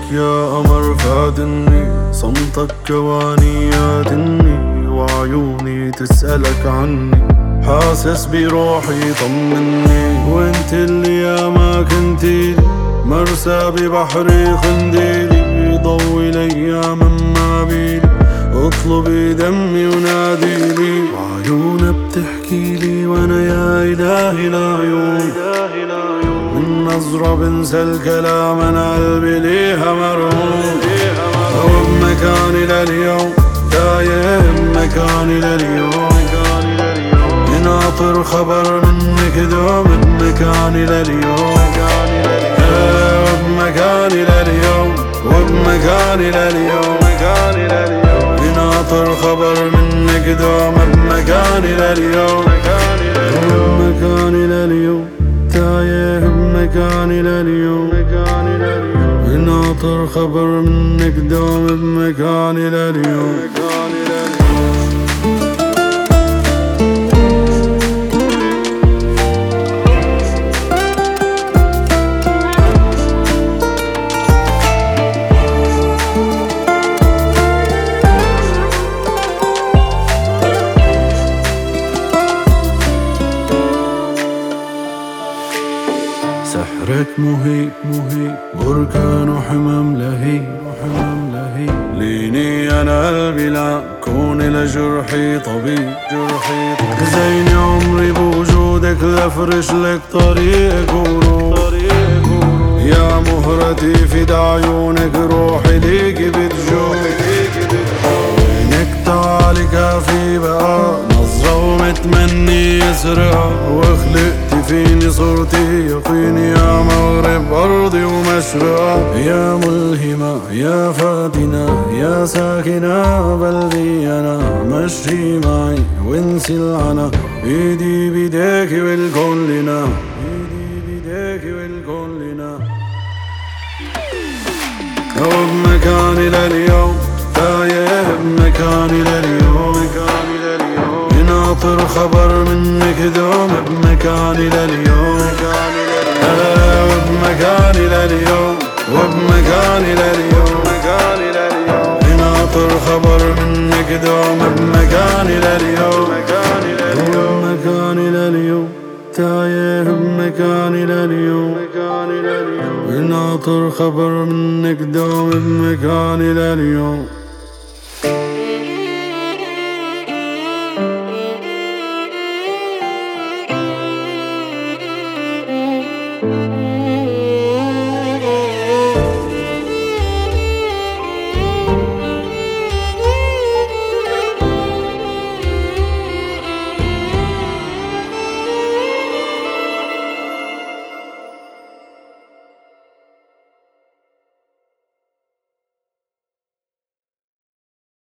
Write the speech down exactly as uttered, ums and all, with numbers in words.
يا قمر فاتني، صمتك جواني يادني، وعيوني تسألك عني، حاسس بروحي طمني. وانت اللي يا ما كنتي مرسى ببحري خنديلي، ضوي الايام ما بيلي، اطلبي دمي وناديلي. وعيونها بتحكيلي وانا يا الهي العيون، من نظرة بنسى الكلام، انا قلبي ليها مرهون. وبمكاني لليوم تايه بمكاني لليوم، ناطر خبر منك دوم بمكاني لليوم. وبمكاني لليوم وبمكاني لليوم، ناطر خبر منك دوم بمكاني لليوم. وبمكاني لليوم تايه بمكاني لليوم، ناطر خبر منك دوم بمكاني لليوم. سحرك مهيب مهيب، بركان وحمام لهيب وحمام لهيب. ليني انا قلبي لا كون لجرحي طبيب جرحي طبيب. زين عمري بوجودك لافرش لك طريقك وروح، يا مهرتي في عيونك روحي ليكي بتجوع. عينك تعالي كافي بقى، نظرة ومتمني يسرقها، وخلقتي فيني صورتي يقيني، يا مغرب أرضي ومشرقها. يا ملهمة يا فاتنة يا ساكنة بلدي أنا، مشي معي وانسي العنا، ايدي بيديك والكون لنا، ايدي بيديك والكون لنا. وبمكاني لليوم تايه بمكاني لليوم، ناطر خبر منك دوم بمكاني لليوم. وبمكاني لليوم وبمكاني لليوم، ناطر خبر منك دوم بمكاني لليوم. وبمكاني لليوم تايه بمكاني لليوم، ناطر خبر منك دوم بمكاني لليوم.